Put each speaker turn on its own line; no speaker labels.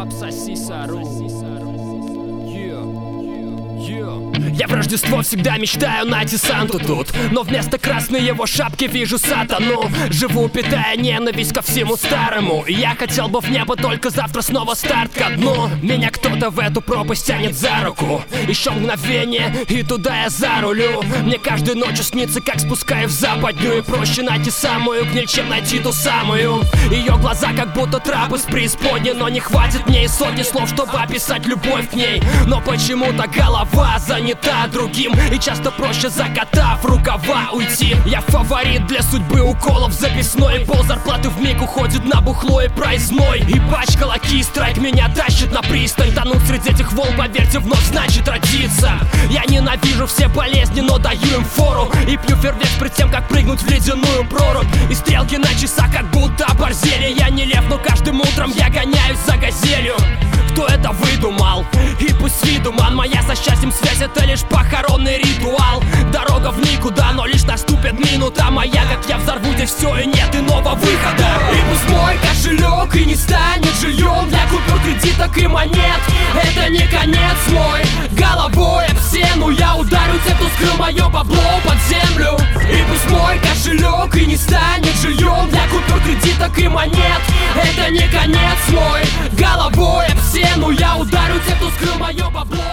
Обсоси сору. Я в Рождество всегда мечтаю найти Санту тут, но вместо красной его шапки вижу сатану. Живу, питая ненависть ко всему старому, и я хотел бы в небо, только завтра снова старт ко дну. Меня кто-то в эту пропасть тянет за руку, еще мгновение, и туда я зарулю. Мне каждой ночью снится, как спускаю в западню, и проще найти самую гниль, чем найти ту самую. Ее глаза как будто трап из преисподней, но не хватит мне и сотни слов, чтобы описать любовь к ней. Но почему-то голова занята другим, и часто проще, закатав рукава, уйти. Я фаворит для судьбы, уколов записной, и пол зарплаты вмиг уходит на бухло и проездной. И пачка лаки, страйк меня тащит на пристань. Тонуть среди этих волн, поверьте, вновь значит родиться. Я ненавижу все болезни, но даю им фору, и пью фейерверк перед тем, как прыгнуть в ледяную прорубь. И стрелки на часах как будто оборзели. Я не лев, но каждым утром я гоняюсь за газелью. Кто это выдумал? И пусть с виду ман, моя со счастьем связь — это лишь похоронный ритуал. Дорога в никуда, но лишь наступит минута моя, как я взорву здесь все и нет иного выхода. И пусть мой кошелек и не станет жильем для купюр, кредиток и монет, это не конец мой. Головой об стену я ударю тех, кто скрыл мое бабло под землю. И пусть мой кошелек и не станет жильем для купюр, кредиток и монет, это не конец мой. Головой об стену я ударю тех, кто скрыл мое бабло.